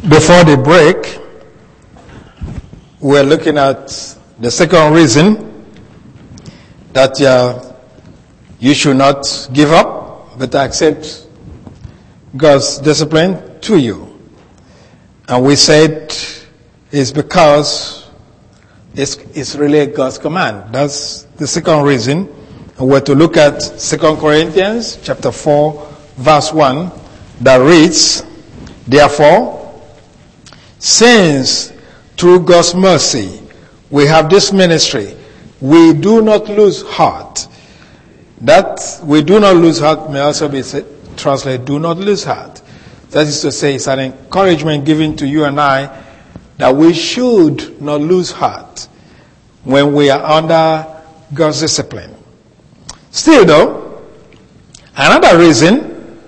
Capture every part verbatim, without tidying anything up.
Before the break, we're looking at the second reason that uh, you should not give up, but accept God's discipline to you. And we said it's because it's, it's really God's command. That's the second reason. And we're to look at Second Corinthians chapter four, verse one, that reads, "Therefore, since through God's mercy we have this ministry, we do not lose heart." That we do not lose heart may also be translated, do not lose heart. That is to say, it's an encouragement given to you and I that we should not lose heart when we are under God's discipline. Still though, another reason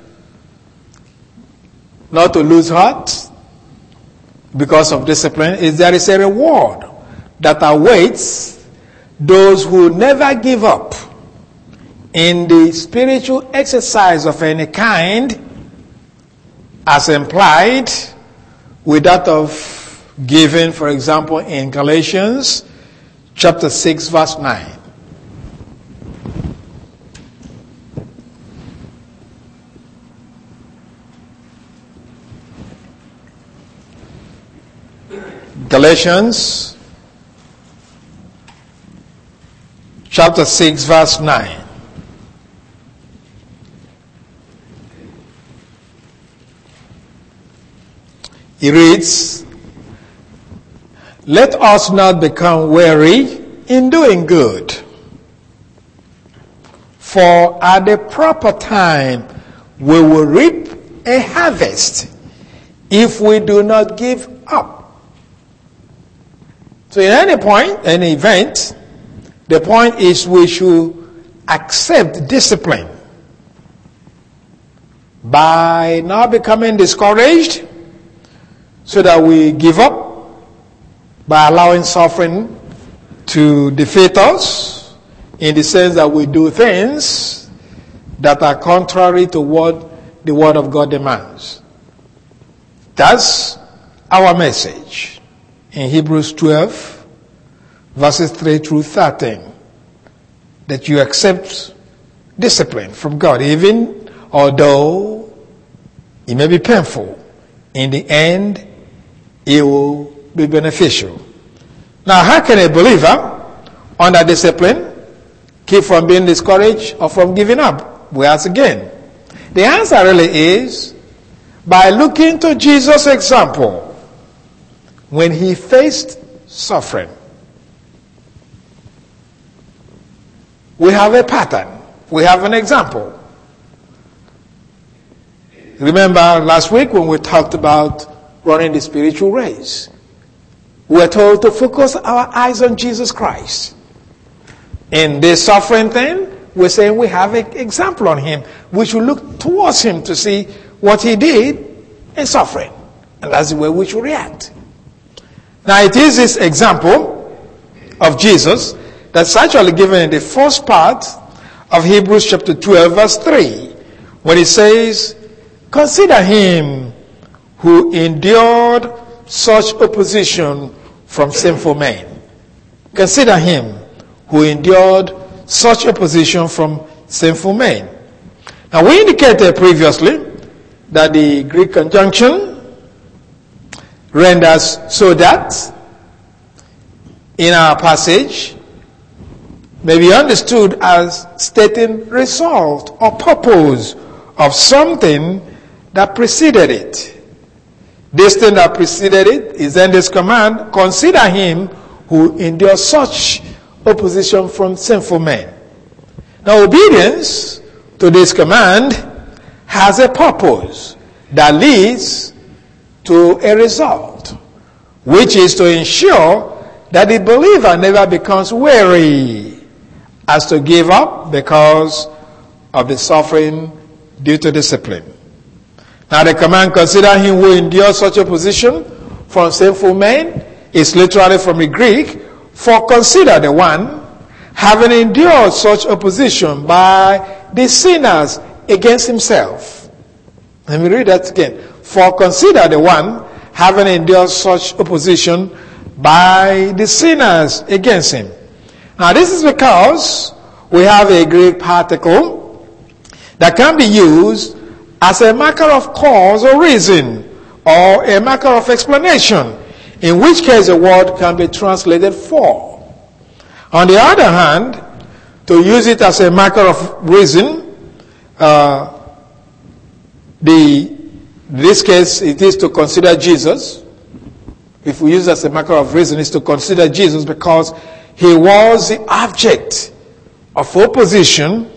not to lose heart because of discipline is there is a reward that awaits those who never give up in the spiritual exercise of any kind, as implied with that of giving, for example, in Galatians chapter six, verse nine. Galatians chapter six, verse nine. It reads, "Let us not become weary in doing good, for at the proper time we will reap a harvest if we do not give up." So in any point, any event, the point is we should accept discipline by not becoming discouraged so that we give up, by allowing suffering to defeat us in the sense that we do things that are contrary to what the Word of God demands. That's our message in Hebrews twelve, verses three through thirteen, that you accept discipline from God, even although it may be painful. In the end, it will be beneficial. Now, how can a believer under discipline keep from being discouraged or from giving up? We ask again. The answer really is by looking to Jesus' example when he faced suffering. We have a pattern. We have an example. Remember last week when we talked about running the spiritual race, we were told to focus our eyes on Jesus Christ. In this suffering thing, we're saying we have an example on him. We should look towards him to see what he did in suffering. And that's the way we should react. Now it is this example of Jesus that's actually given in the first part of Hebrews chapter twelve, verse three, when it says, "Consider him who endured such opposition from sinful men." Consider him who endured such opposition from sinful men. Now we indicated previously that the Greek conjunction renders "so that" in our passage may be understood as stating result or purpose of something that preceded it. This thing that preceded it is then this command: consider him who endured such opposition from sinful men. Now obedience to this command has a purpose that leads to a result, which is to ensure that the believer never becomes weary as to give up because of the suffering due to discipline. Now the command, consider him who endured such opposition from sinful men, is literally from the Greek, for consider the one having endured such opposition by the sinners against himself. Let me read that again. For consider the one having endured such opposition by the sinners against him. Now this is because we have a Greek particle that can be used as a marker of cause or reason, or a marker of explanation, in which case a word can be translated for. On the other hand, to use it as a marker of reason, uh, the, in this case it is to consider Jesus. If we use it as a marker of reason, it's to consider Jesus because he was the object of opposition,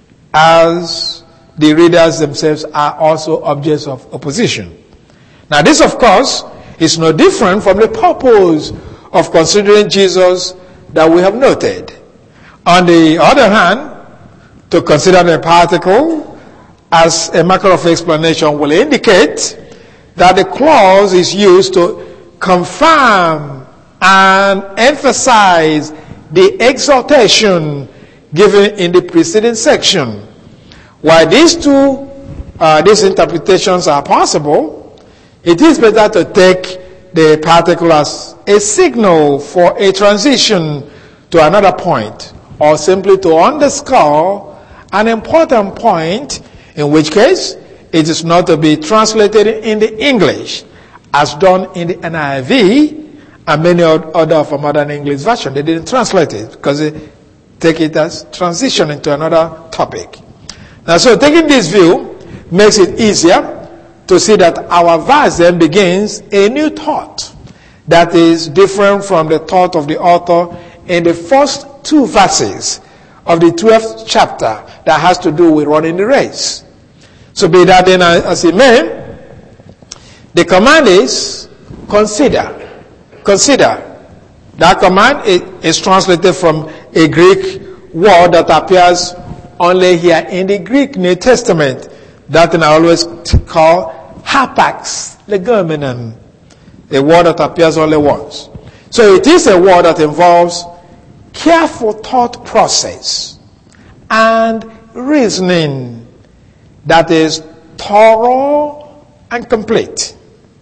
as the readers themselves are also objects of opposition. Now this, of course, is no different from the purpose of considering Jesus that we have noted. On the other hand, to consider the particle as a marker of explanation will indicate that the clause is used to confirm and emphasize the exhortation given in the preceding section. While these two, uh, these interpretations are possible, it is better to take the particle as a signal for a transition to another point, or simply to underscore an important point, in which case it is not to be translated in the English, as done in the N I V and many other of a modern English version. They didn't translate it because they take it as transition into another topic. Now, so taking this view makes it easier to see that our verse then begins a new thought that is different from the thought of the author in the first two verses of the twelfth chapter that has to do with running the race. So be that then as it may, the command is consider. Consider. That command is translated from a Greek word that appears only here in the Greek New Testament. That I always call hapax legomenon, a word that appears only once. So it is a word that involves careful thought process and reasoning that is thorough and complete.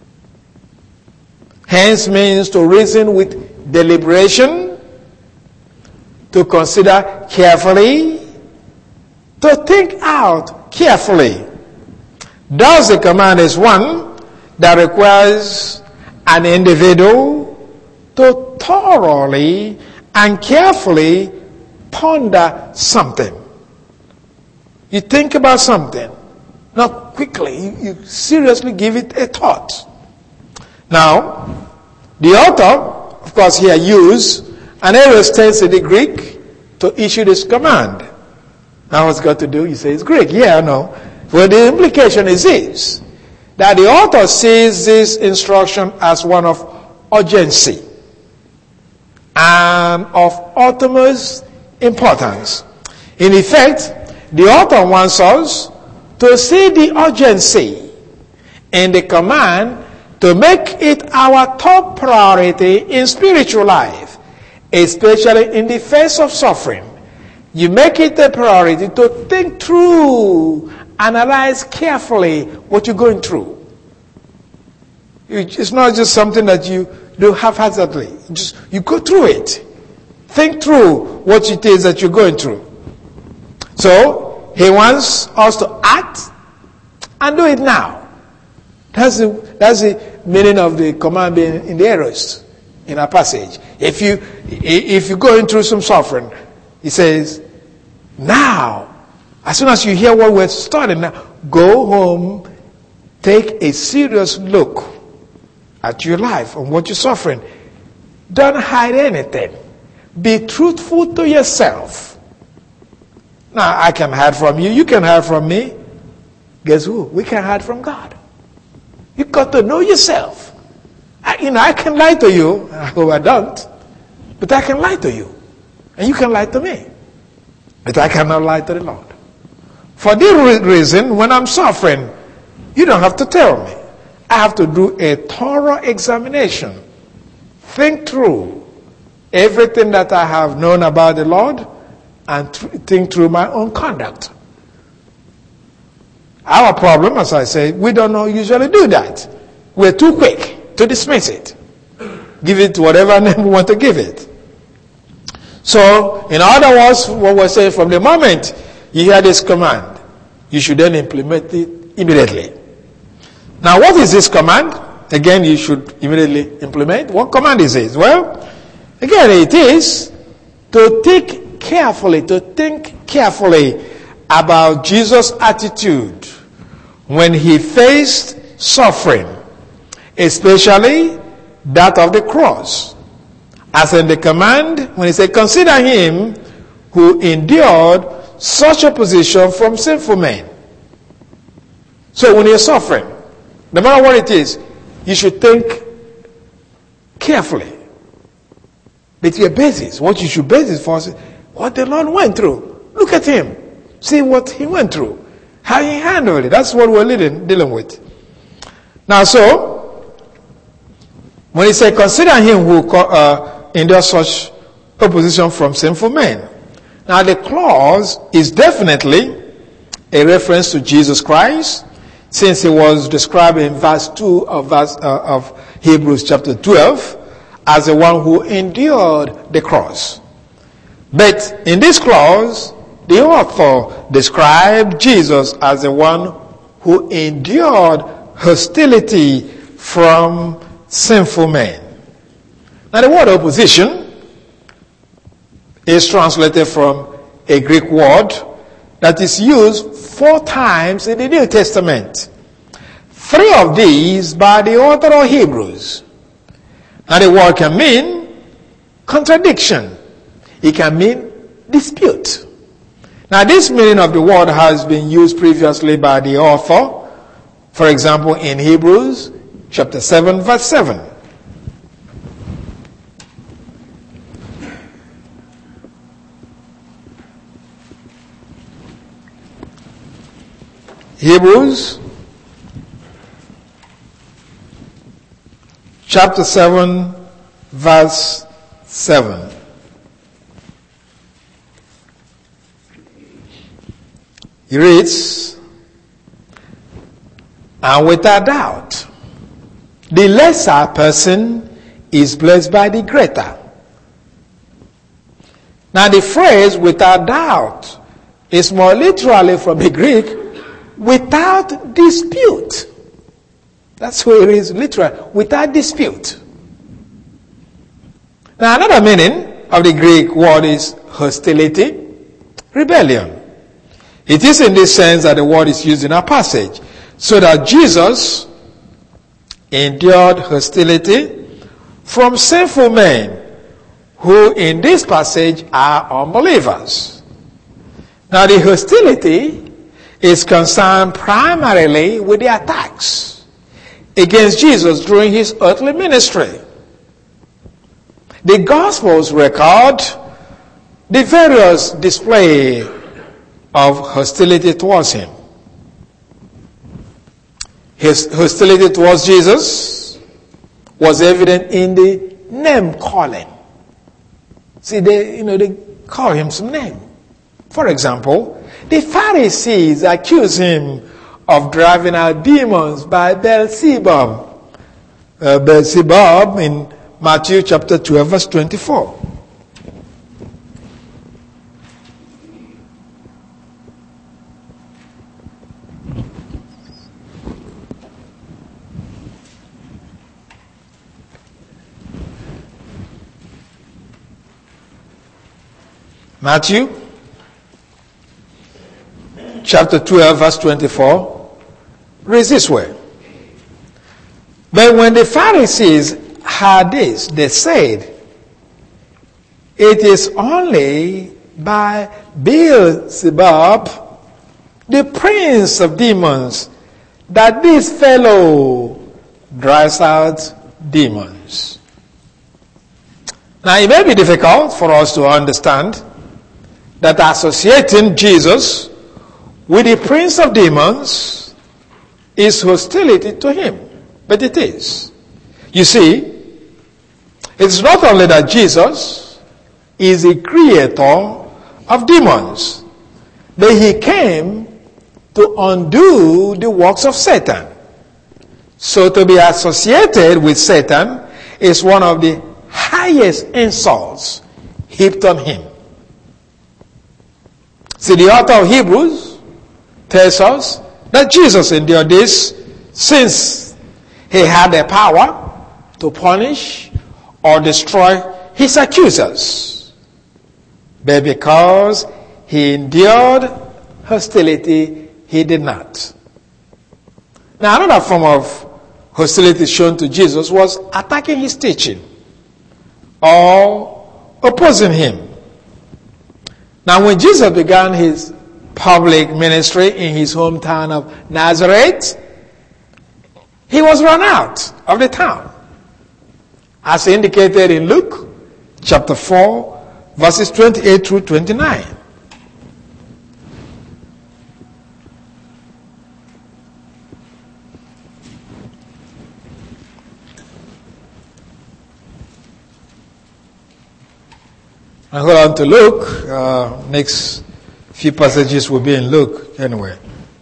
Hence means to reason with deliberation, to consider carefully, to think out carefully. Thus the command is one that requires an individual to thoroughly and carefully ponder something. You think about something, not quickly, you, you seriously give it a thought. Now, the author, of course, here used an aorist tense in the Greek to issue this command. Now what's got to do? You say it's Greek. Yeah, I know. Well, the implication is this, that the author sees this instruction as one of urgency and of utmost importance. In effect, the author wants us to see the urgency in the command to make it our top priority in spiritual life, especially in the face of suffering. You make it a priority to think through, analyze carefully what you're going through. It's not just something that you do haphazardly. Just you go through it. Think through what it is that you're going through. So he wants us to act and do it now. That's the, that's the meaning of the command being in the aorist in our passage. If you if you're going through some suffering, he says, now, as soon as you hear what we're studying now, go home, take a serious look at your life and what you're suffering. Don't hide anything. Be truthful to yourself. Now, I can hide from you. You can hide from me. Guess who? We can hide from God. You've got to know yourself. I, you know, I can lie to you. I hope I don't. But I can lie to you. And you can lie to me. But I cannot lie to the Lord. For this reason, when I'm suffering, you don't have to tell me. I have to do a thorough examination. Think through everything that I have known about the Lord and th- think through my own conduct. Our problem, as I say, we don't know usually do that. We're too quick. to dismiss it. Give it whatever name we want to give it. So, in other words, what we're saying, from the moment you hear this command, you should then implement it immediately. Now, what is this command? Again, you should immediately implement. What command is this? Well, again, it is to think carefully, to think carefully about Jesus' attitude when he faced suffering, especially that of the cross. As in the command, when he said, consider him who endured such opposition from sinful men. So when you're suffering, no matter what it is, you should think carefully. But your basis, what you should base it for is what the Lord went through. Look at him. See what he went through. How he handled it. That's what we're dealing, dealing with. Now, so, when he said, consider him who uh, endured such opposition from sinful men. Now, the clause is definitely a reference to Jesus Christ, since he was described in verse two of, verse, uh, of Hebrews chapter twelve as the one who endured the cross. But in this clause, the author described Jesus as the one who endured hostility from sinful men. Now, the word opposition is translated from a Greek word that is used four times in the New Testament. Three of these by the author of Hebrews. Now, the word can mean contradiction. It can mean dispute. Now, this meaning of the word has been used previously by the author. For example, in Hebrews chapter seven, verse seven. Hebrews chapter seven, verse seven. He reads, and without doubt, the lesser person is blessed by the greater. Now, the phrase without doubt is more literally from the Greek, without dispute. That's where it is literal, without dispute. Now, another meaning of the Greek word is hostility, rebellion. It is in this sense that the word is used in our passage, so that Jesus endured hostility from sinful men who in this passage are unbelievers. Now, the hostility is concerned primarily with the attacks against Jesus during his earthly ministry. The Gospels record the various display of hostility towards him. His hostility towards Jesus was evident in the name calling. See, they, you know, they call him some name. For example, the Pharisees accuse him of driving out demons by Beelzebub. Uh, Beelzebub in Matthew chapter twelve, verse twenty-four. Matthew chapter twelve, verse twenty-four, reads this way. But when the Pharisees heard this, they said, it is only by Beelzebub, the prince of demons, that this fellow drives out demons. Now, it may be difficult for us to understand that associating Jesus with the prince of demons is hostility to him. But it is. You see, it's not only that Jesus is the creator of demons, but he came to undo the works of Satan, So to be associated with Satan is one of the highest insults heaped on him. See, the author of Hebrews tells us that Jesus endured this since he had the power to punish or destroy his accusers. But because he endured hostility, he did not. Now, another form of hostility shown to Jesus was attacking his teaching or opposing him. Now, when Jesus began his public ministry in his hometown of Nazareth, he was run out of the town, as indicated in Luke chapter four, verses twenty-eight through twenty-nine. And hold on to Luke. Uh, next few passages will be in Luke anyway.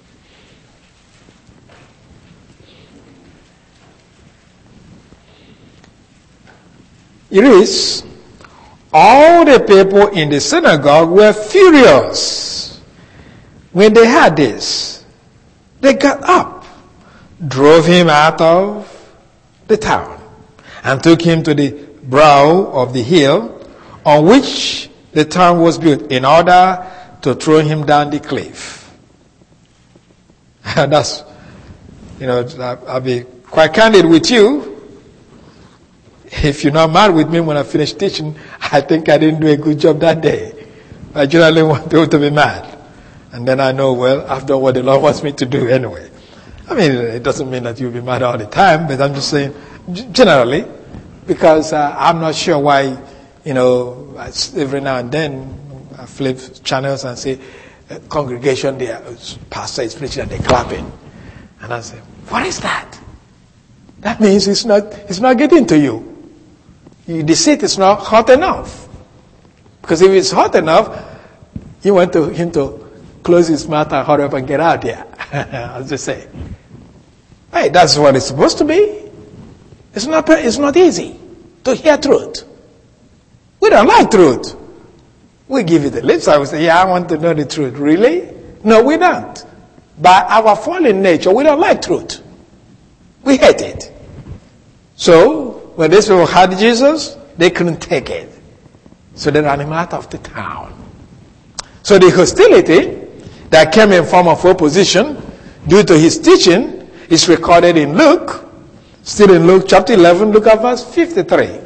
It is, all the people in the synagogue were furious when they heard this. They got up, drove him out of the town, and took him to the brow of the hill on which the town was built, in order to throw him down the cliff. That's, you know, I'll be quite candid with you. If you're not mad with me when I finish teaching, I think I didn't do a good job that day. I generally want people to be mad. And then I know, well, I've done what the Lord wants me to do anyway. I mean, it doesn't mean that you'll be mad all the time, but I'm just saying, generally, because uh, I'm not sure why, you know, every now and then I flip channels and say, uh, congregation, the pastor is preaching and they're clapping. And I say, what is that? That means it's not, it's not getting to you. you. The seat is not hot enough. Because if it's hot enough, you want to, him to close his mouth and hurry up and get out here. I'll just say, hey, that's what it's supposed to be. It's not, it's not easy to hear truth. We don't like truth. We give it the lip service. We say, yeah, I want to know the truth. Really? No, we don't. By our fallen nature, we don't like truth. We hate it. So, when these people had Jesus, they couldn't take it. So they ran him out of the town. So the hostility that came in form of opposition due to his teaching is recorded in Luke, still in Luke chapter eleven, look at verse fifty-three.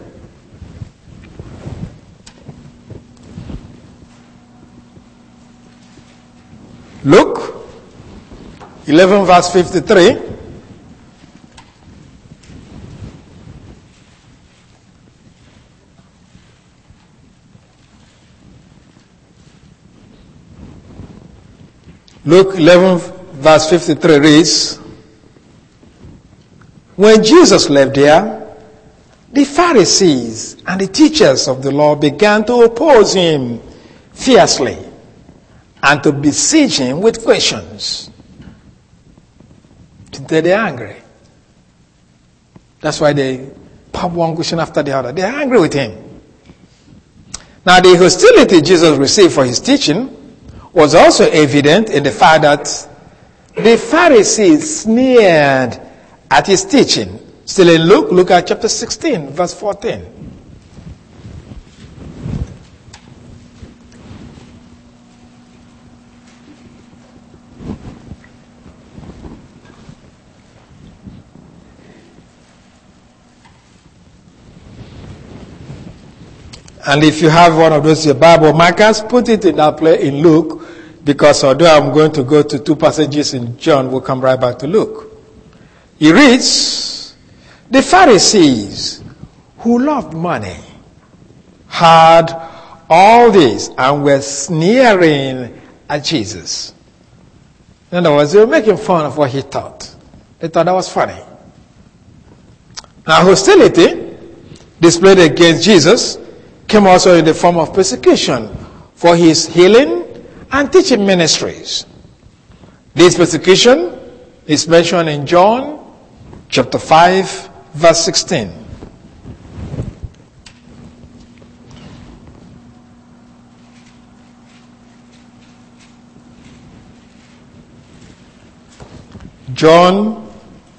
Luke eleven verse fifty-three. Luke eleven verse fifty-three reads, when Jesus left there, the Pharisees and the teachers of the law began to oppose him fiercely and to besiege him with questions. They're angry. That's why they pop one question after the other. They're angry with him. Now, the hostility Jesus received for his teaching was also evident in the fact that the Pharisees sneered at his teaching. Still in Luke, look at chapter sixteen, verse fourteen. And if you have one of those your Bible markers, put it in that place in Luke, because although I'm going to go to two passages in John, we'll come right back to Luke. He reads, the Pharisees who loved money had all this and were sneering at Jesus. In other words, they were making fun of what he taught. They thought that was funny. Now, hostility displayed against Jesus came also in the form of persecution for his healing and teaching ministries. This persecution is mentioned in John chapter five, verse sixteen. John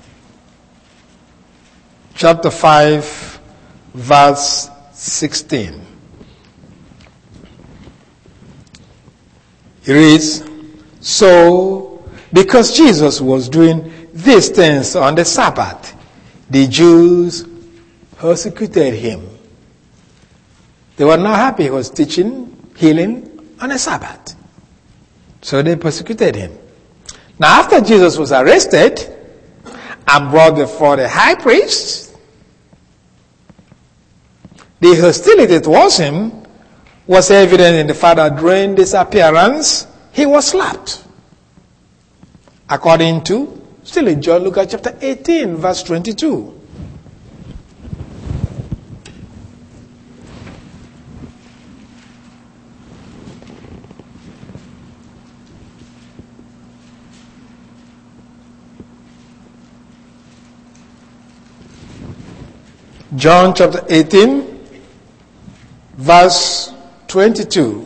chapter five, verse sixteen. It reads, "So, because Jesus was doing these things on the Sabbath, the Jews persecuted him." They were not happy he was teaching, healing on the Sabbath. So they persecuted him. Now after Jesus was arrested and brought before the high priest, the hostility towards him was evident in the fact that during this appearance, he was slapped. According to, still in John, look at chapter eighteen, verse twenty-two. John chapter eighteen, verse twenty-two.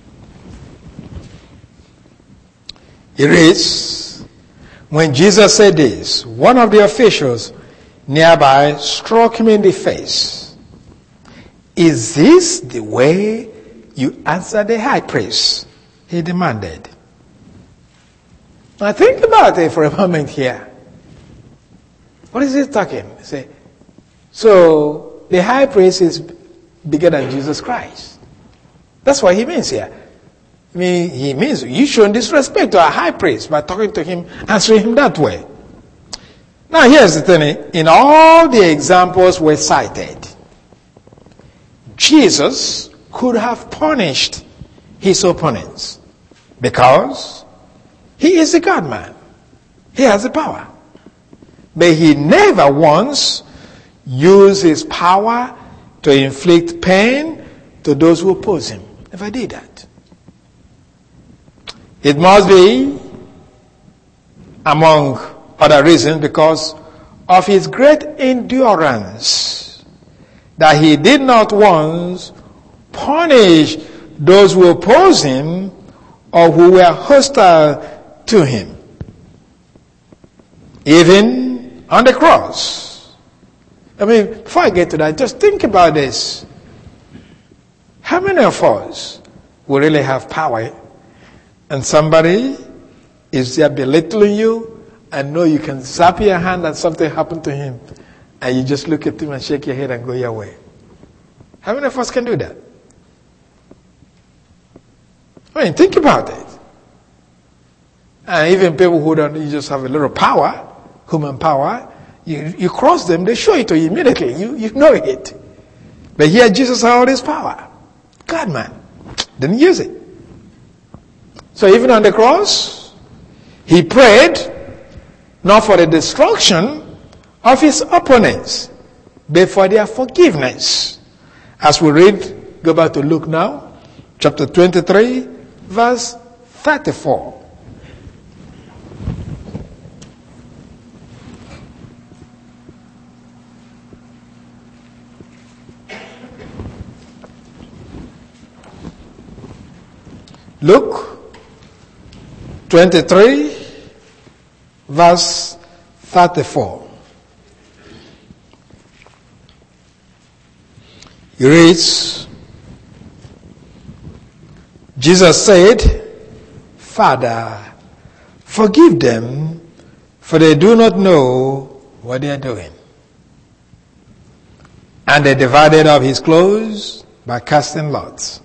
It reads, "When Jesus said this, one of the officials nearby struck him in the face. 'Is this the way you answer the high priest?' he demanded." Now think about it for a moment here. What is he talking? Say, so the high priest is bigger than Jesus Christ. That's what he means here. I mean, he means you showing disrespect to a high priest by talking to him, answering him that way. Now here's the thing. In all the examples were cited, Jesus could have punished his opponents because he is the God-man. He has the power. But he never once used his power to inflict pain to those who oppose him. Never did that. It must be, among other reasons, because of his great endurance, that he did not once punish those who opposed him or who were hostile to him. Even on the cross. I mean, before I get to that, just think about this. How many of us will really have power and somebody is there belittling you and know you can zap your hand and something happened to him and you just look at him and shake your head and go your way? How many of us can do that? I mean, think about it. And even people who don't, you just have a little power, human power, you, you cross them, they show it to you immediately. You, you know it. But here Jesus had all this power. God, man, didn't use it. So even on the cross, he prayed not for the destruction of his opponents, but for their forgiveness. As we read, go back to Luke now, chapter twenty-three, verse thirty-four. Luke twenty-three, verse thirty-four. It reads, Jesus said, "Father, forgive them, for they do not know what they are doing." And they divided up his clothes by casting lots.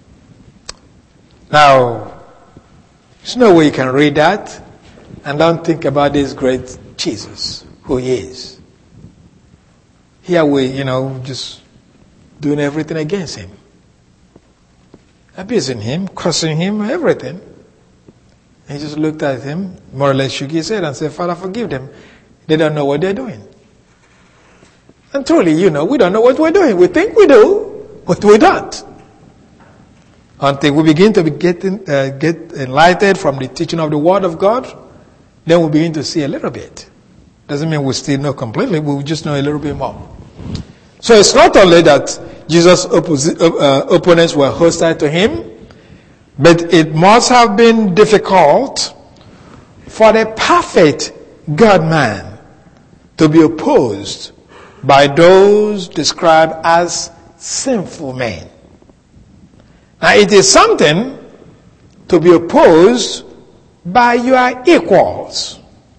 Now, there's no way you can read that and don't think about this great Jesus, who he is. Here we, you know, just doing everything against him. Abusing him, cursing him, everything. And he just looked at him, more or less shook his head and said, "Father, forgive them. They don't know what they're doing." And truly, you know, we don't know what we're doing. We think we do, but we don't. Until we begin to be getting, uh, get enlightened from the teaching of the Word of God, then we begin to see a little bit. Doesn't mean we still know completely, we just know a little bit more. So it's not only that Jesus' opposi- uh, opponents were hostile to him, but it must have been difficult for the perfect God-man to be opposed by those described as sinful men. Now it is something to be opposed by your equals.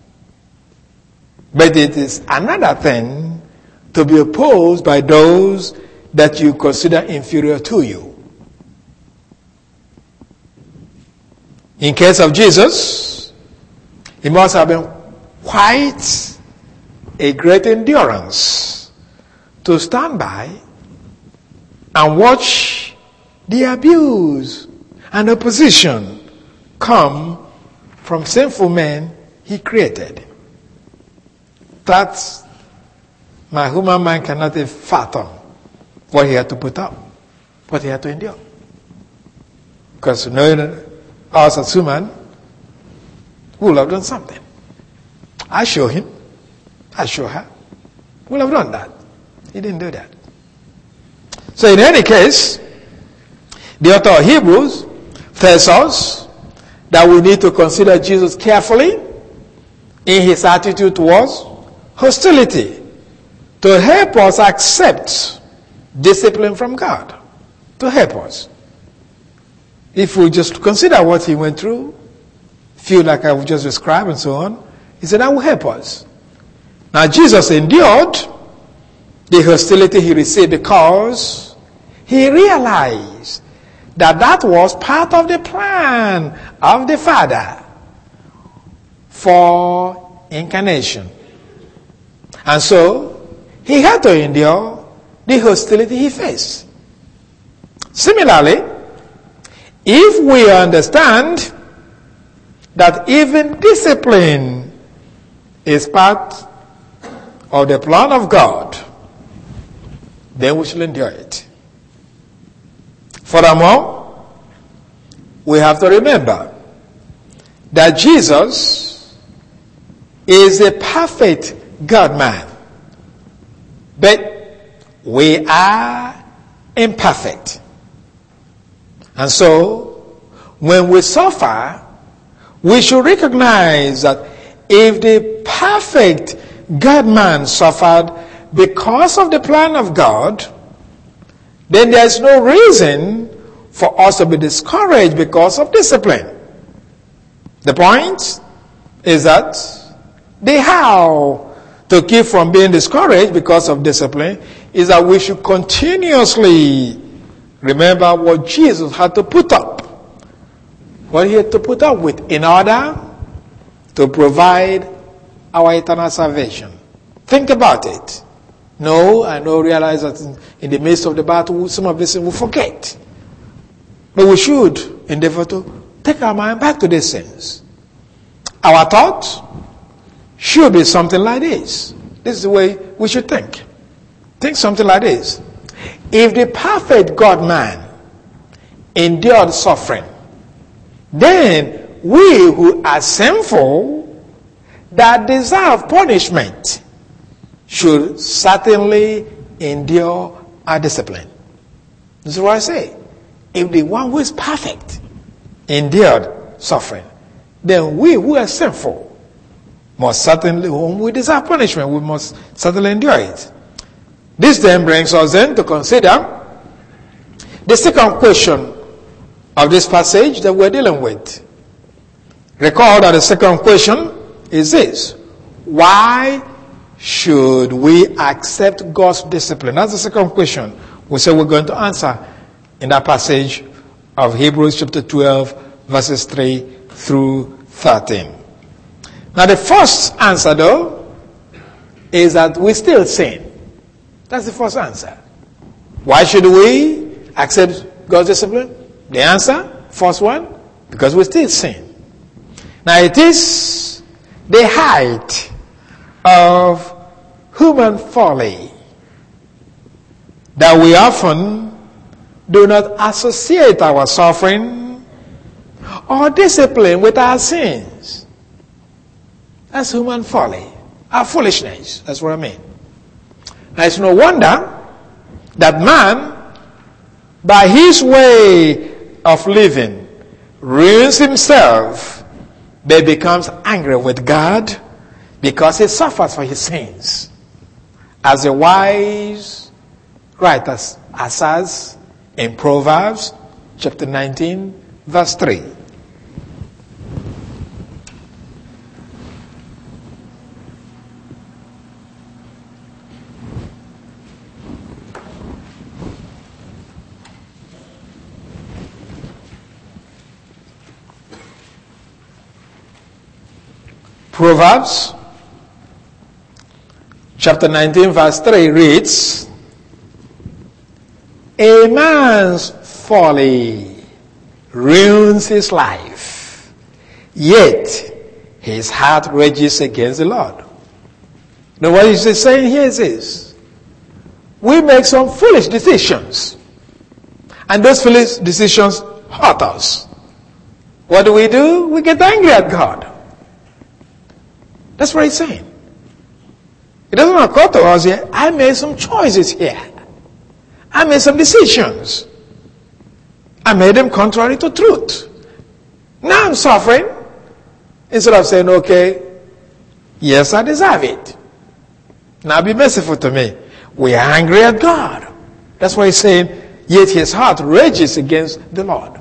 But it is another thing to be opposed by those that you consider inferior to you. In case of Jesus, he must have been quite a great endurance to stand by and watch the abuse and opposition come from sinful men he created. That's my human mind cannot even fathom what he had to put up, what he had to endure. Because knowing us as human, we would have done something. I show him, I show her, we would have done that. He didn't do that. So in any case, the author of Hebrews tells us that we need to consider Jesus carefully in his attitude towards hostility to help us accept discipline from God, to help us. If we just consider what he went through, feel like I would just describe and so on, he said that will help us. Now Jesus endured the hostility he received because he realized that that was part of the plan of the Father for incarnation. And so, he had to endure the hostility he faced. Similarly, if we understand that even discipline is part of the plan of God, then we should endure it. Furthermore, we have to remember that Jesus is a perfect God-man, but we are imperfect. And so, when we suffer, we should recognize that if the perfect God-man suffered because of the plan of God, then there's no reason for us to be discouraged because of discipline. The point is that the how to keep from being discouraged because of discipline is that we should continuously remember what Jesus had to put up, what he had to put up with in order to provide our eternal salvation. Think about it. No, I know, realize that in, in the midst of the battle, some of this we forget. But we should endeavor to take our mind back to these things. Our thought should be something like this. This is the way we should think. Think something like this. If the perfect God-man endured suffering, then we who are sinful, that deserve punishment, should certainly endure our discipline. This is what I say. If the one who is perfect endured suffering, then we who are sinful must certainly, when we deserve punishment, we must certainly endure it. This then brings us then to consider the second question of this passage that we're dealing with. Recall that the second question is this: why should we accept God's discipline? That's the second question we say we're going to answer in that passage of Hebrews chapter twelve, verses three through thirteen. Now the first answer, though, is that we still sin. That's the first answer. Why should we accept God's discipline? The answer, first one, because we still sin. Now it is the height of human folly that we often do not associate our suffering or discipline with our sins. That's human folly. are foolishness. That's what I mean. Now it's no wonder that man, by his way of living, ruins himself, but becomes angry with God because he suffers for his sins. As a wise writer says in Proverbs chapter nineteen, verse three. Proverbs chapter nineteen verse three reads, a man's folly ruins his life, yet his heart rages against the Lord. Now what he's saying here is this: we make some foolish decisions, and those foolish decisions hurt us. What do we do? We get angry at God. That's what he's saying. It doesn't occur to us here, I made some choices here. I made some decisions. I made them contrary to truth. Now I'm suffering. Instead of saying, okay, yes, I deserve it. Now be merciful to me. We are angry at God. That's why he's saying, yet his heart rages against the Lord.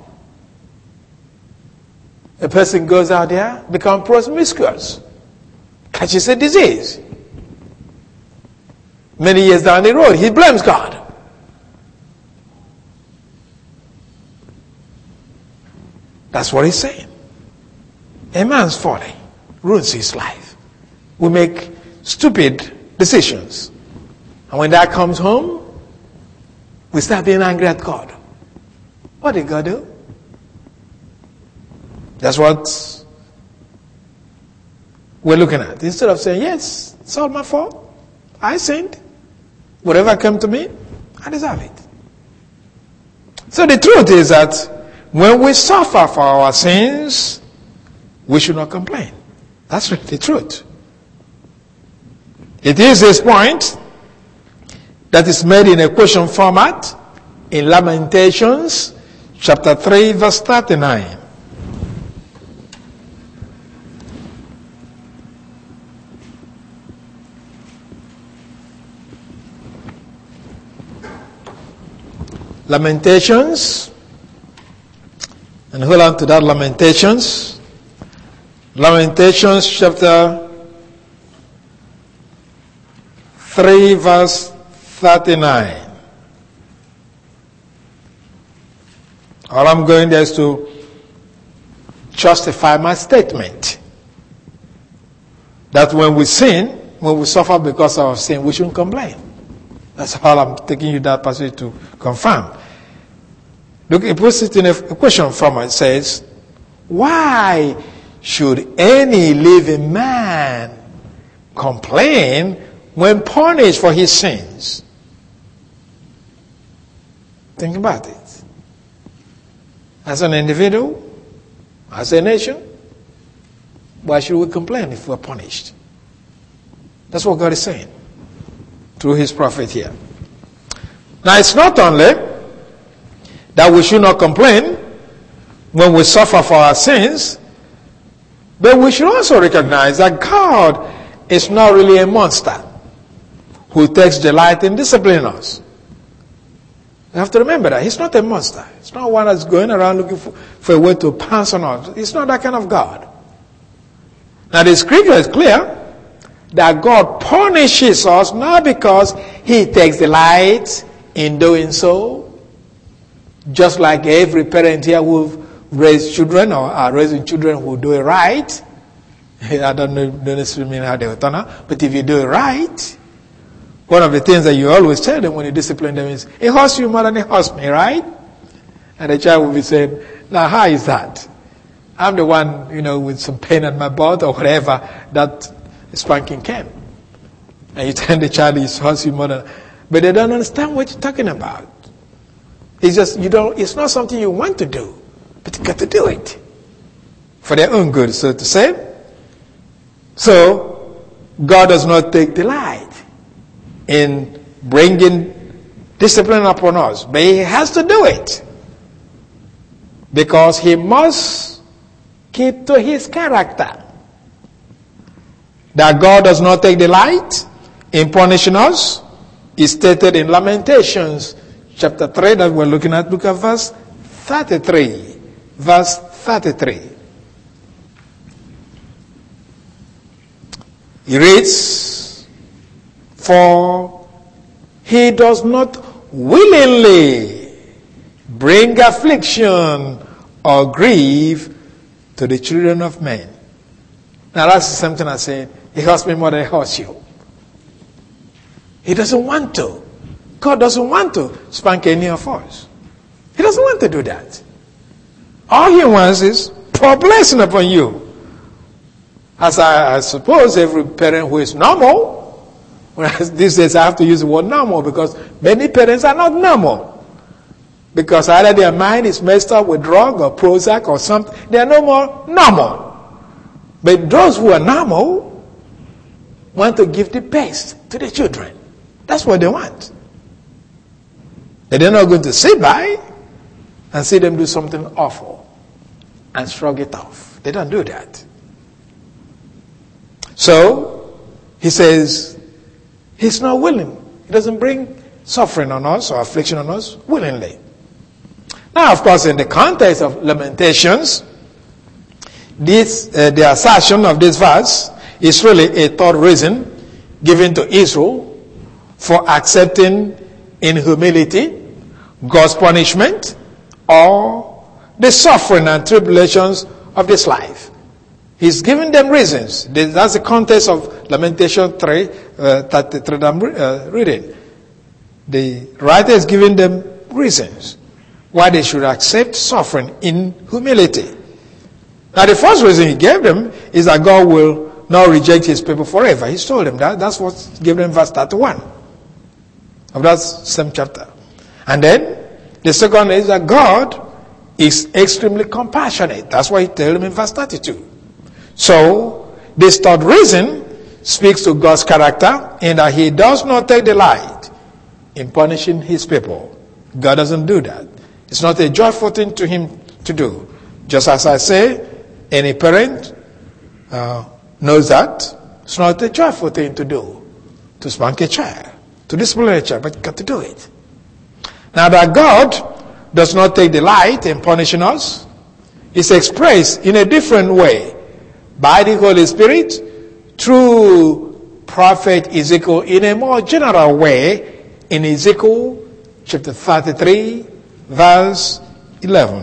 A person goes out there, becomes promiscuous, catches a disease. Many years down the road, he blames God. That's what he's saying. A man's folly ruins his life. We make stupid decisions. And when that comes home, we start being angry at God. What did God do? That's what we're looking at. Instead of saying, yes, it's all my fault. I sinned. Whatever came to me, I deserve it. So the truth is that when we suffer for our sins, we should not complain. That's the truth. It is this point that is made in a question format in Lamentations chapter three verse thirty-nine. Lamentations, and hold on to that, Lamentations. Lamentations chapter three verse thirty-nine. All I'm going there is to justify my statement that when we sin, when we suffer because of our sin, we shouldn't complain. That's all I'm taking you that passage to confirm. Look, it puts it in a question format. It says, why should any living man complain when punished for his sins? Think about it. As an individual, as a nation, why should we complain if we're punished? That's what God is saying through his prophet here. Now, it's not only that we should not complain when we suffer for our sins, but we should also recognize that God is not really a monster who takes delight in disciplining us. You have to remember that. He's not a monster. It's not one that's going around looking for, for a way to pounce on us. He's not that kind of God. Now the scripture is clear that God punishes us not because he takes delight in doing so, just like every parent here who raise children or are raising children who do it right. I don't know, don't necessarily mean how they will turn out, but if you do it right, one of the things that you always tell them when you discipline them is, it hurts you more than it hurts me, right? And the child will be saying, now how is that? I'm the one, you know, with some pain at my butt or whatever that spanking came. And you tell the child it hurts you more than, but they don't understand what you're talking about. It's just, you don't, it's not something you want to do, but you got to do it for their own good, so to say. So, God does not take delight in bringing discipline upon us, but he has to do it because he must keep to his character. That God does not take delight in punishing us is stated in Lamentations chapter three that we're looking at. Look at verse thirty-three. Verse thirty-three. He reads, "For he does not willingly bring affliction or grief to the children of men." Now that's something I say, it hurts me more than it hurts you. He doesn't want to. God doesn't want to spank any of us. He doesn't want to do that. All he wants is pour blessing upon you. As I, I suppose every parent who is normal, whereas these days I have to use the word normal because many parents are not normal. Because either their mind is messed up with drug or Prozac or something, they are no more normal. But those who are normal want to give the best to the children. That's what they want. And they're not going to sit by and see them do something awful and shrug it off. They don't do that. So, he says, he's not willing. He doesn't bring suffering on us or affliction on us willingly. Now, of course, in the context of Lamentations, this, uh, the assertion of this verse is really a third reason given to Israel for accepting in humility God's punishment or the suffering and tribulations of this life. He's giving them reasons. That's the context of Lamentation three, uh, thirty-three that I'm uh, reading. The writer is giving them reasons why they should accept suffering in humility. Now the first reason he gave them is that God will not reject his people forever. He's told them that. That's what's given them verse thirty-one of that same chapter. And then the second is that God is extremely compassionate. That's why he told them in verse thirty-two. So this third reason speaks to God's character in that he does not take delight in punishing his people. God doesn't do that. It's not a joyful thing to him to do. Just as I say, any parent uh, knows that it's not a joyful thing to do, to spank a child, to discipline a child, but you got to do it. Now that God does not take delight in punishing us, it's expressed in a different way by the Holy Spirit through prophet Ezekiel in a more general way in Ezekiel chapter thirty-three, verse eleven.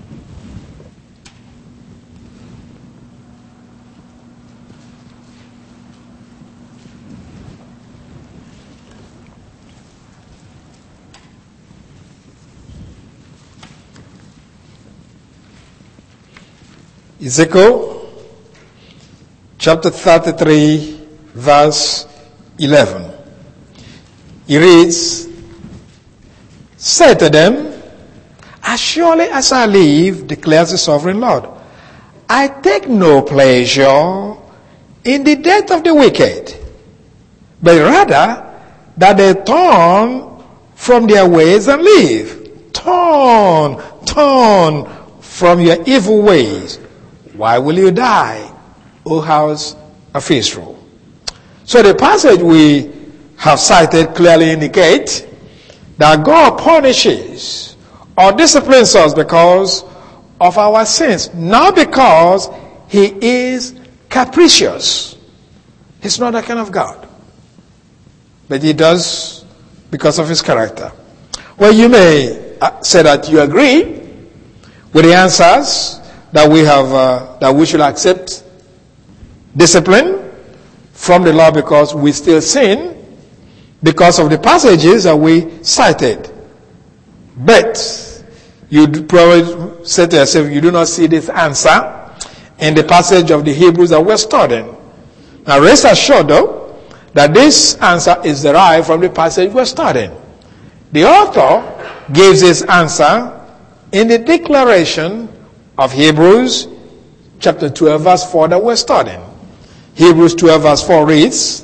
Ezekiel chapter thirty-three, verse eleven. He reads, "Say to them, as surely as I live, declares the sovereign Lord, I take no pleasure in the death of the wicked, but rather that they turn from their ways and live. Turn, turn from your evil ways. Why will you die, O house of Israel?" So the passage we have cited clearly indicates that God punishes or disciplines us because of our sins, not because he is capricious. He's not that kind of God. But he does because of his character. Well, you may say that you agree with the answers that we have, uh, that we should accept discipline from the law because we still sin because of the passages that we cited. But you probably say to yourself, you do not see this answer in the passage of the Hebrews that we're studying. Now rest assured though, that this answer is derived from the passage we're studying. The author gives his answer in the declaration of Hebrews chapter twelve verse four that we're studying. Hebrews twelve verse four reads,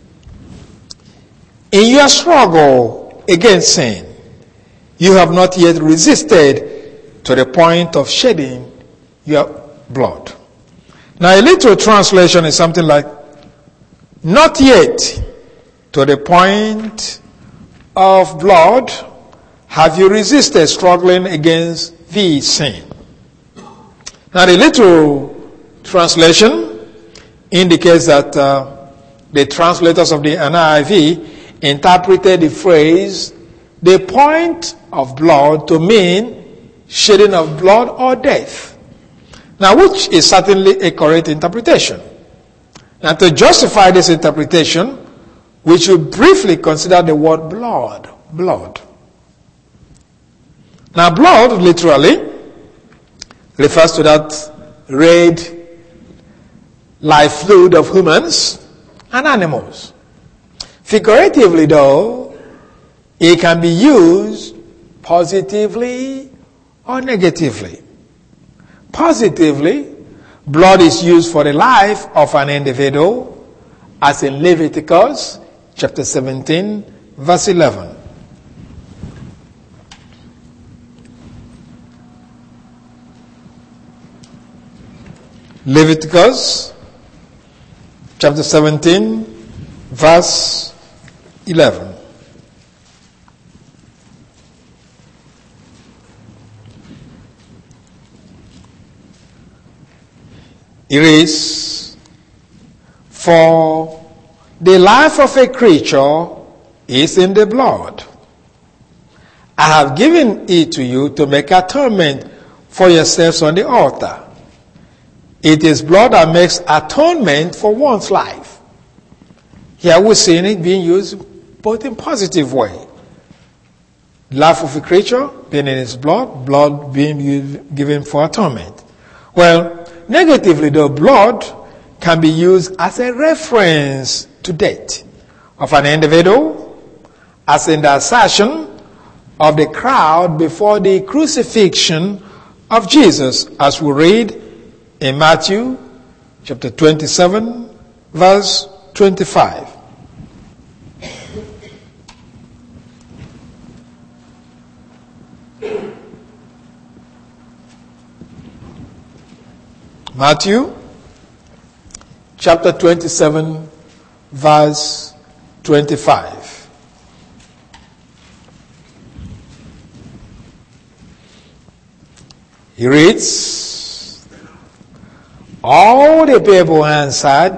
in your struggle against sin, you have not yet resisted to the point of shedding your blood. Now a literal translation is something like, not yet to the point of blood have you resisted struggling against the sin. Now the literal translation indicates that uh, the translators of the N I V interpreted the phrase, the point of blood, to mean shedding of blood or death. Now, which is certainly a correct interpretation. Now, to justify this interpretation, we should briefly consider the word blood. Blood. Now, blood literally refers to that red life fluid of humans and animals. Figuratively, though, it can be used positively or negatively. Positively, blood is used for the life of an individual, as in Leviticus chapter seventeen, verse eleven. Leviticus chapter seventeen, verse eleven. It is, for the life of a creature is in the blood. I have given it to you to make atonement for yourselves on the altar. It is blood that makes atonement for one's life. Here we're seeing it being used both in positive way. Life of a creature being in its blood, blood being used, given for atonement. Well, negatively, the blood can be used as a reference to death of an individual, as in the assertion of the crowd before the crucifixion of Jesus, as we read in Matthew chapter twenty-seven, verse twenty-five. Matthew chapter twenty-seven, verse twenty-five. He reads, all the people answered,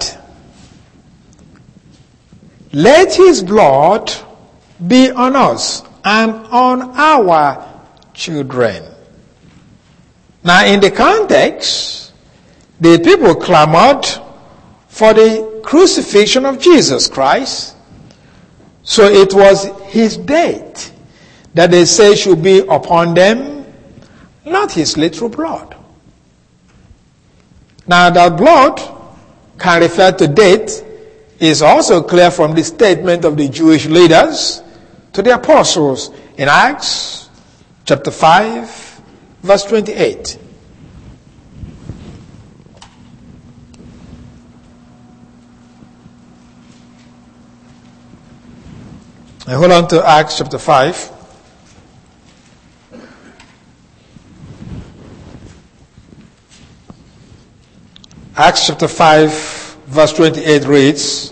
let his blood be on us and on our children. Now in the context, the people clamored for the crucifixion of Jesus Christ. So it was his death that they say should be upon them, not his literal blood. Now that blood can refer to death is also clear from the statement of the Jewish leaders to the apostles in Acts chapter five, verse twenty-eight. And hold on to Acts chapter five. Acts chapter five, verse twenty-eight reads,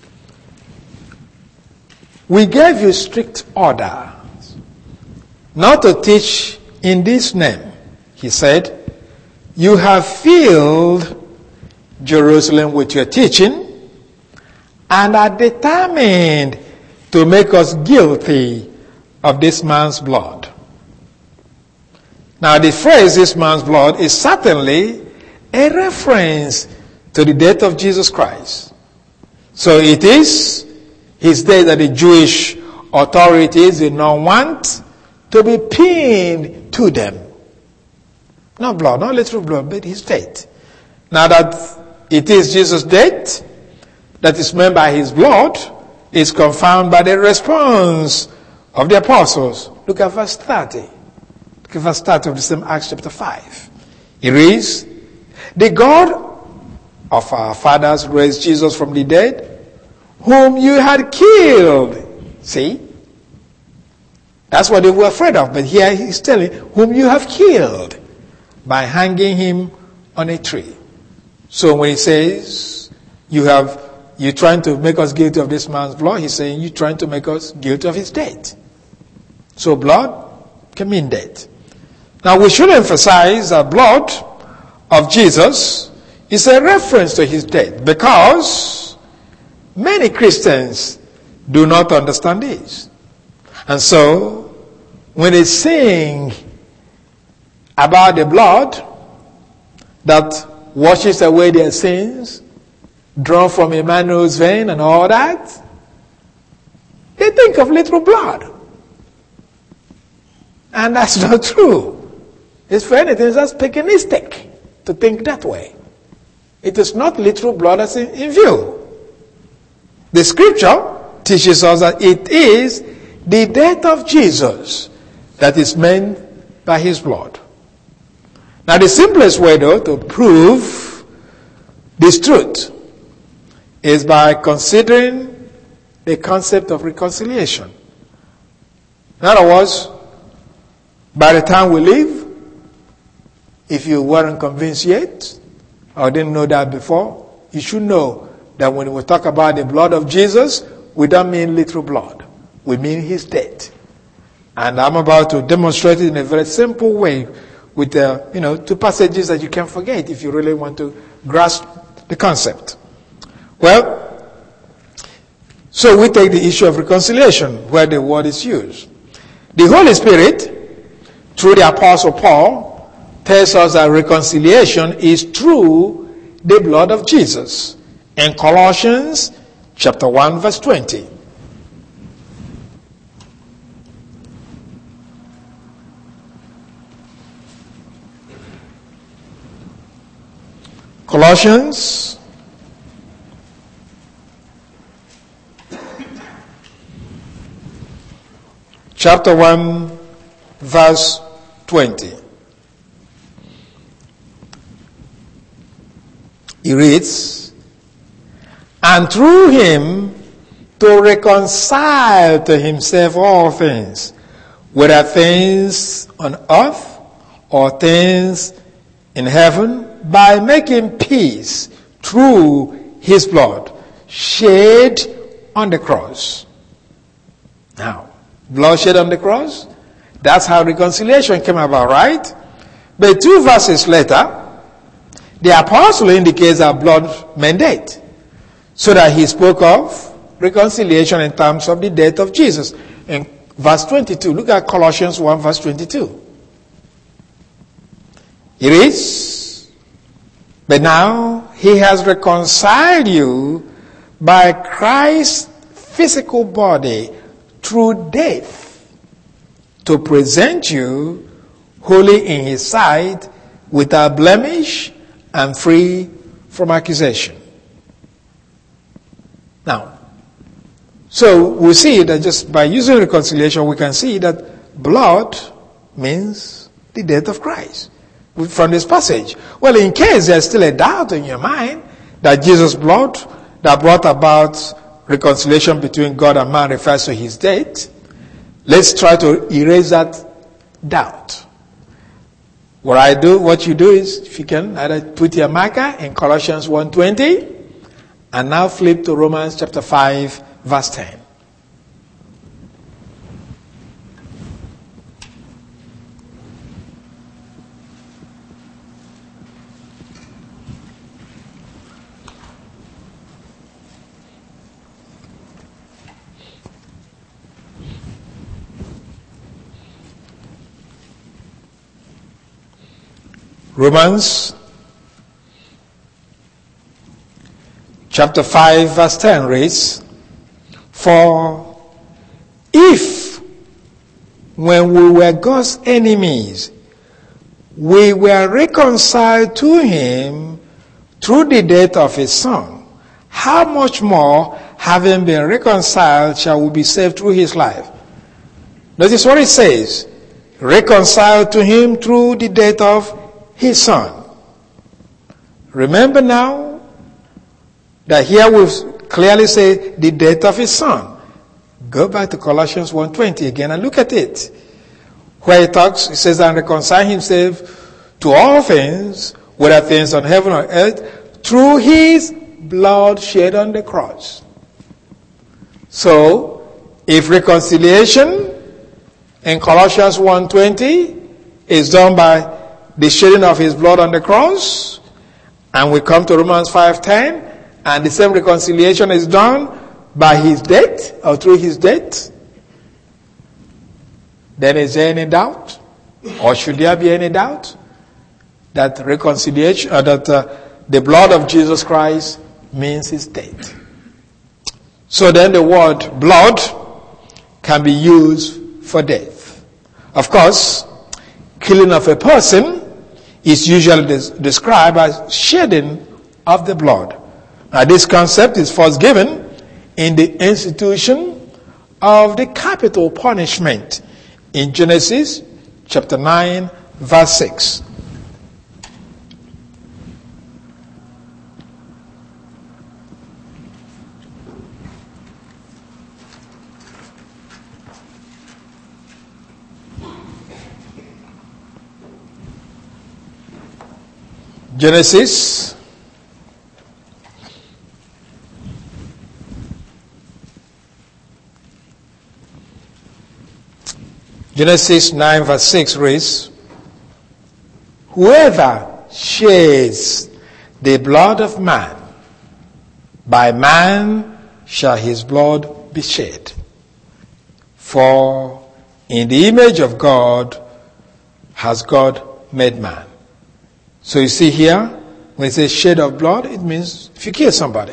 we gave you strict order not to teach in this name. He said, you have filled Jerusalem with your teaching and are determined to make us guilty of this man's blood. Now the phrase, this man's blood, is certainly a reference to the death of Jesus Christ. So it is his death that the Jewish authorities did not want to be pinned to them. Not blood, not literal blood, but his death. Now that it is Jesus' death that is meant by his blood, is confirmed by the response of the apostles. Look at verse thirty. Look at verse thirty of the same Acts chapter five. It reads, the God of our fathers raised Jesus from the dead, whom you had killed. See? That's what they were afraid of. But here he's telling, whom you have killed by hanging him on a tree. So when he says, you have, you're trying to make us guilty of this man's blood, he's saying, you're trying to make us guilty of his death. So blood can mean death. Now we should emphasize that blood of Jesus is a reference to his death, because many Christians do not understand this. And so, when they sing about the blood that washes away their sins, drawn from Emmanuel's vein and all that, they think of literal blood. And that's not true. It's for anything, that's paganistic to think that way. It is not literal blood that's in, in view. The scripture teaches us that it is the death of Jesus that is meant by his blood. Now the simplest way though to prove this truth is by considering the concept of reconciliation. In other words, by the time we leave, if you weren't convinced yet, or didn't know that before, you should know that when we talk about the blood of Jesus, we don't mean literal blood. We mean his death. And I'm about to demonstrate it in a very simple way with, uh, you know, two passages that you can forget if you really want to grasp the concept. Well, so we take the issue of reconciliation where the word is used. The Holy Spirit, through the Apostle Paul, tells us that reconciliation is through the blood of Jesus. In Colossians chapter one verse twenty. Colossians chapter one verse twenty. He reads, and through him to reconcile to himself all things, whether things on earth or things in heaven, by making peace through his blood shed on the cross. Now, blood shed on the cross, that's how reconciliation came about, right? But two verses later, the apostle indicates that blood meant death, so that he spoke of reconciliation in terms of the death of Jesus. In verse twenty-two, look at Colossians one verse twenty-two. It is, but now he has reconciled you by Christ's physical body through death, to present you holy in his sight, without blemish and free from accusation. Now, so we see that just by using reconciliation, we can see that blood means the death of Christ from this passage. Well, in case there's still a doubt in your mind that Jesus' blood that brought about reconciliation between God and man refers to his death, let's try to erase that doubt. What I do, what you do is, if you can, either put your marker in Colossians one twenty, and now flip to Romans chapter five, verse ten. Romans chapter five verse ten reads, for if when we were God's enemies, we were reconciled to him through the death of his son, how much more, having been reconciled, shall we be saved through his life? Notice what it says, reconciled to him through the death of his son. Remember now that here we clearly say the death of his son. Go back to Colossians one twenty again and look at it. Where he talks, he says, and reconcile himself to all things, whether things on heaven or earth, through his blood shed on the cross. So, if reconciliation in Colossians one twenty is done by the shedding of his blood on the cross, and we come to Romans five ten, and the same reconciliation is done by his death, or through his death, then is there any doubt? Or should there be any doubt that reconciliation, or that uh, the blood of Jesus Christ means his death? So then the word blood can be used for death. Of course, killing of a person is usually des- described as shedding of the blood. Now this concept is first given in the institution of the capital punishment in Genesis chapter nine verse six. Genesis Genesis nine verse six reads, whoever sheds the blood of man, by man shall his blood be shed. For in the image of God has God made man. So you see here, when it says shed of blood, it means if you kill somebody.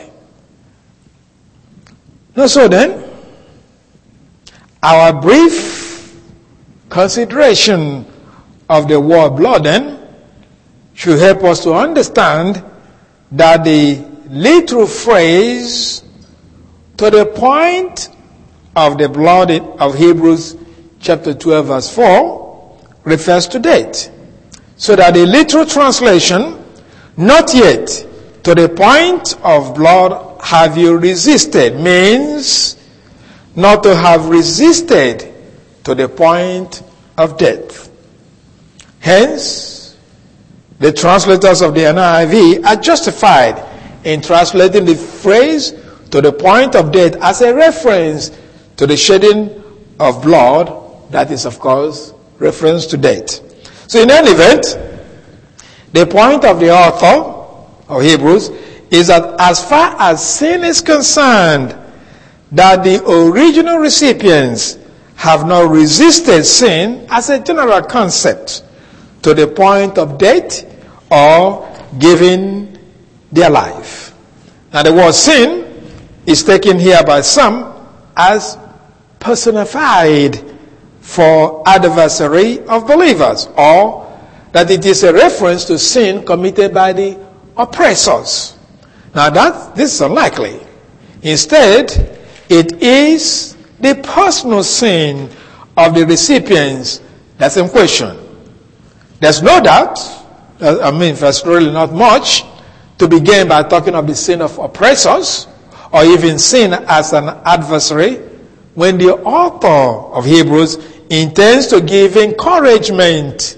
Now so then, our brief consideration of the word blood then should help us to understand that the literal phrase to the point of the blood of Hebrews chapter twelve verse four refers to death. So that the literal translation, not yet to the point of blood have you resisted, means not to have resisted to the point of death. Hence, the translators of the N I V are justified in translating the phrase to the point of death as a reference to the shedding of blood, that is, of course, reference to death. So in any event, the point of the author of Hebrews is that as far as sin is concerned, that the original recipients have not resisted sin as a general concept to the point of death or giving their life. Now the word sin is taken here by some as personified for adversary of believers, or that it is a reference to sin committed by the oppressors. Now that this is unlikely. Instead, it is the personal sin of the recipients that's in question. There's no doubt, I mean, there's really not much to begin by talking of the sin of oppressors, or even sin as an adversary, when the author of Hebrews intends to give encouragement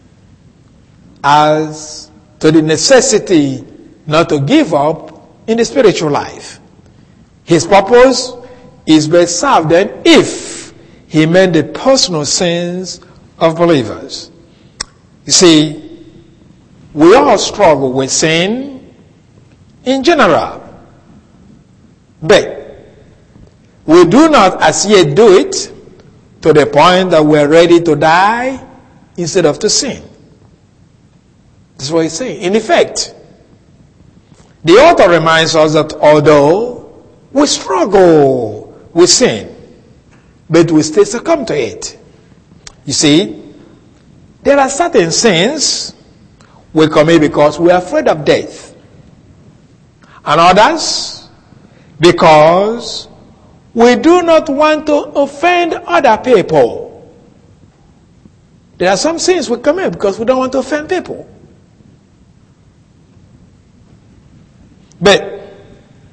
as to the necessity not to give up in the spiritual life. His purpose is best served then if he meant the personal sins of believers. You see, we all struggle with sin in general, but we do not as yet do it to the point that we're ready to die instead of to sin. That's what he's saying. In effect, the author reminds us that although we struggle with sin, but we still succumb to it. You see, there are certain sins we commit because we are afraid of death, and others because we do not want to offend other people. There are some sins we commit because we don't want to offend people. But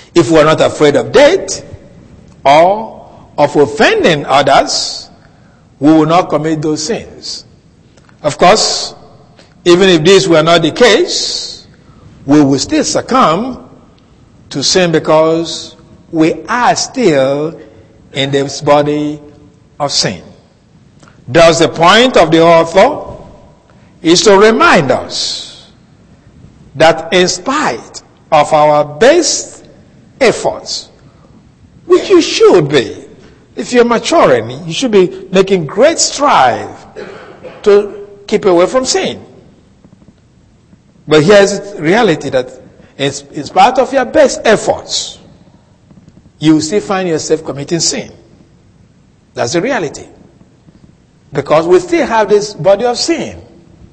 If we're not afraid of death or of offending others, we will not commit those sins. Of course, even if this were not the case, we will still succumb to sin because we are still in this body of sin. Thus, the point of the author is to remind us that in spite of our best efforts, which you should be, if you're maturing, you should be making great strive to keep away from sin. But here's the reality that in spite of your best efforts, you will still find yourself committing sin. That's the reality. Because we still have this body of sin.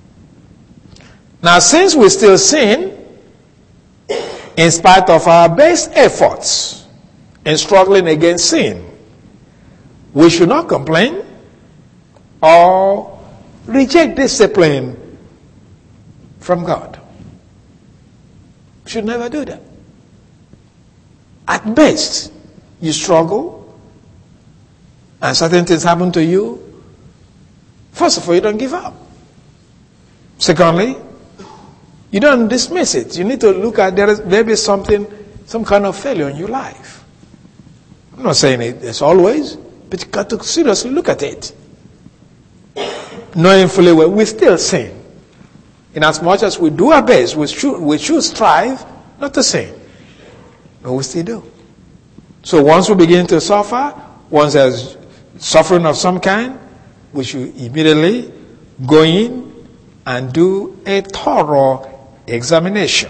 Now, since we still sin, in spite of our best efforts in struggling against sin, we should not complain or reject discipline from God. We should never do that. At best, you struggle and certain things happen to you. First of all, you don't give up. Secondly, you don't dismiss it. You need to look at there is maybe something, some kind of failure in your life. I'm not saying it, it's always, but you got to seriously look at it. Knowing fully well, we still sin. In as much as we do our best, we should, we should strive not to sin. But we still do. So once we begin to suffer, once there's suffering of some kind, we should immediately go in and do a thorough examination.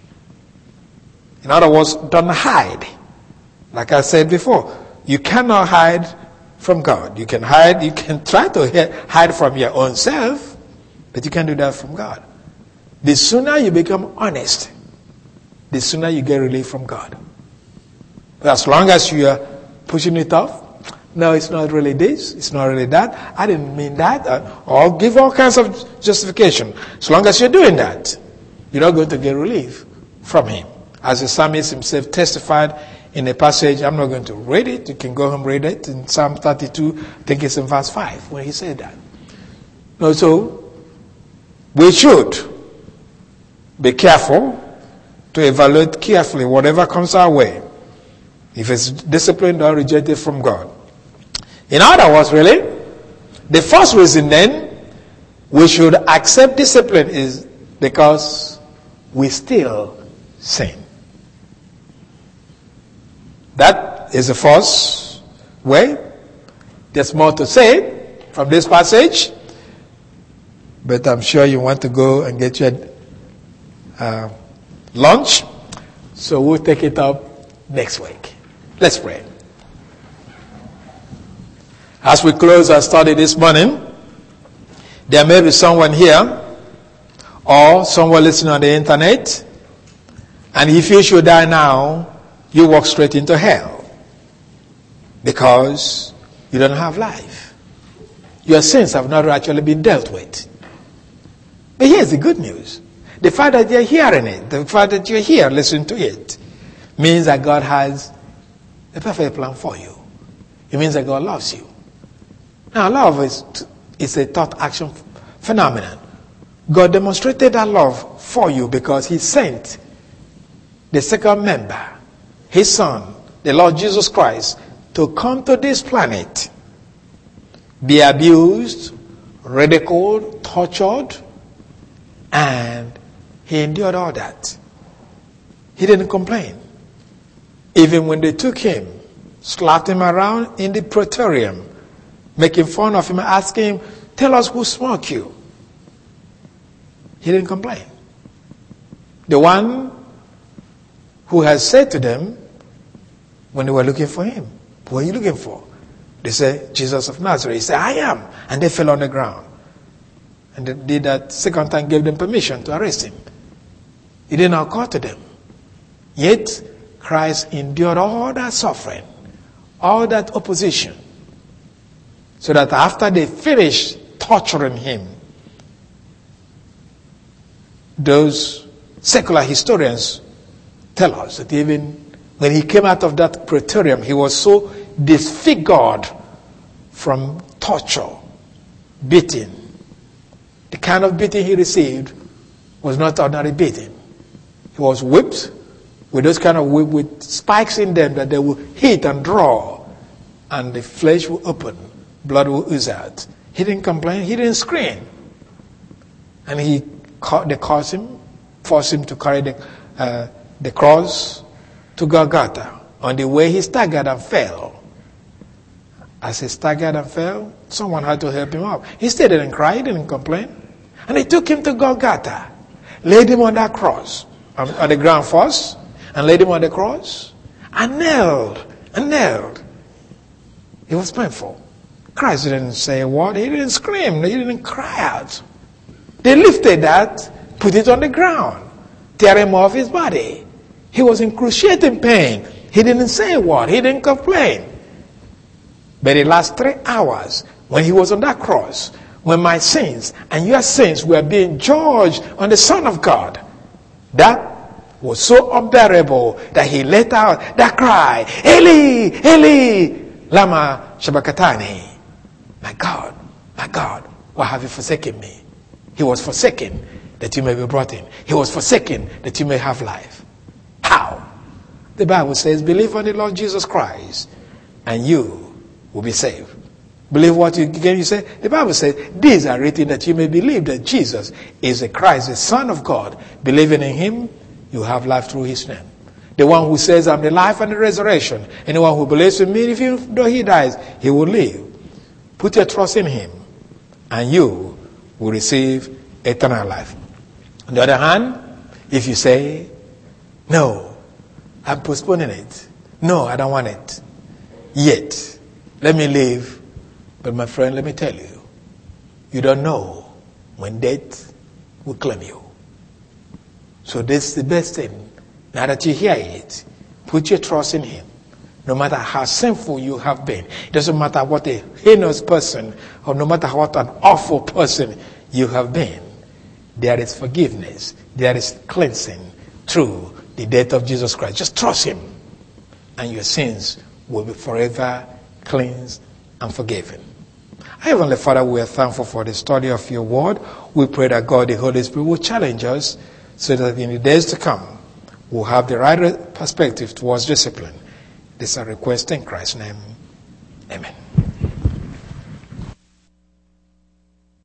In other words, don't hide. Like I said before, you cannot hide from God. You can hide, you can try to hide from your own self, but you can't do that from God. The sooner you become honest, the sooner you get relief from God. But as long as you are pushing it off, no, it's not really this, it's not really that, I didn't mean that, or give all kinds of justification. As long as you're doing that, you're not going to get relief from Him. As the psalmist himself testified in a passage, I'm not going to read it, you can go home read it, in Psalm thirty-two, I think it's in verse five, when he said that. No, so, we should be careful to evaluate carefully whatever comes our way. If it's disciplined or rejected from God. In other words, really, the first reason then we should accept discipline is because we still sin. That is the first way. There's more to say from this passage, but I'm sure you want to go and get your uh, lunch, so we'll take it up next week. Let's pray. As we close our study this morning, there may be someone here or someone listening on the internet, and if you should die now, you walk straight into hell because you don't have life. Your sins have not actually been dealt with. But here's the good news. The fact that you're hearing it, the fact that you're here listening to it, means that God has a perfect plan for you. It means that God loves you. Now, love is, is a thought action phenomenon. God demonstrated that love for you because He sent the second member, His Son, the Lord Jesus Christ, to come to this planet, be abused, ridiculed, tortured, and He endured all that. He didn't complain. Even when they took Him, slapped Him around in the praetorium, making fun of Him, asking Him, tell us who smote you. He didn't complain. The one who has said to them, when they were looking for Him, who are you looking for? They said, Jesus of Nazareth. He said, I am. And they fell on the ground. And they did that second time, gave them permission to arrest Him. It did not occur to them. Yet, Christ endured all that suffering, all that opposition, so that after they finished torturing Him, those secular historians tell us that even When he came out of that praetorium, he was so disfigured from torture, beating. The kind of beating he received was not ordinary beating. He was whipped with those kind of whip with spikes in them that they will hit and draw, and the flesh will open, blood will ooze out. He didn't complain, he didn't scream. And he they caused him, forced him to carry the, uh, the cross to Golgotha. On the way he staggered and fell. As he staggered and fell, someone had to help him up. He still didn't cry, he didn't complain. And they took him to Golgotha, laid him on that cross, on, on the ground first, and laid him on the cross, and knelt, and knelt. It was painful. Christ didn't say a word, he didn't scream, he didn't cry out. They lifted that, put it on the ground, tear him off his body. He was in excruciating pain. He didn't say a word, he didn't complain. But the last three hours, when he was on that cross, when my sins and your sins were being judged on the Son of God, that was so unbearable that he let out that cry, Eli, Eli, lama sabachthani. My God, my God, why have you forsaken me? He was forsaken that you may be brought in. He was forsaken that you may have life. How? The Bible says, believe on the Lord Jesus Christ and you will be saved. Believe what you again you say? The Bible says, these are written that you may believe that Jesus is the Christ, the Son of God. Believing in him, you have life through his name. The one who says, I'm the life and the resurrection. Anyone who believes in me, even though he dies, he will live. Put your trust in him, and you will receive eternal life. On the other hand, if you say, no, I'm postponing it. No, I don't want it. Yet, let me live. But my friend, let me tell you, you don't know when death will claim you. So this is the best thing. Now that you hear it, put your trust in him. No matter how sinful you have been. It doesn't matter what a heinous person or no matter what an awful person you have been. There is forgiveness. There is cleansing through the death of Jesus Christ. Just trust him. And your sins will be forever cleansed and forgiven. Heavenly Father, we are thankful for the study of your word. We pray that God, the Holy Spirit, will challenge us so that in the days to come, we'll have the right perspective towards discipline. This is a request in Christ's name. Amen.